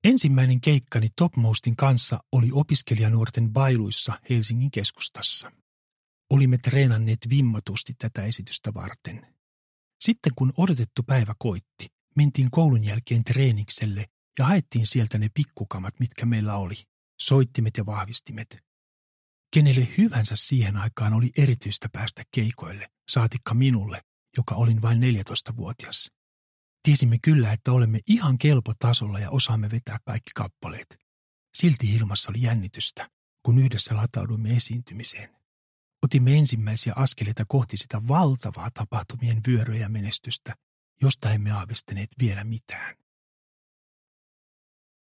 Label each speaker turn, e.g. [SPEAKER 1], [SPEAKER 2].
[SPEAKER 1] Ensimmäinen keikkani Topmostin kanssa oli opiskelijanuorten bailuissa Helsingin keskustassa. Olimme treenanneet vimmatusti tätä esitystä varten. Sitten kun odotettu päivä koitti, mentiin koulun jälkeen treenikselle ja haettiin sieltä ne pikkukamat, mitkä meillä oli, soittimet ja vahvistimet. Kenelle hyvänsä siihen aikaan oli erityistä päästä keikoille, saatikka minulle, joka olin vain 14-vuotias. Tiesimme kyllä, että olemme ihan kelpo tasolla ja osaamme vetää kaikki kappaleet. Silti ilmassa oli jännitystä, kun yhdessä latauduimme esiintymiseen. Otimme ensimmäisiä askeleita kohti sitä valtavaa tapahtumien vyöryä ja menestystä, josta emme aavistaneet vielä mitään.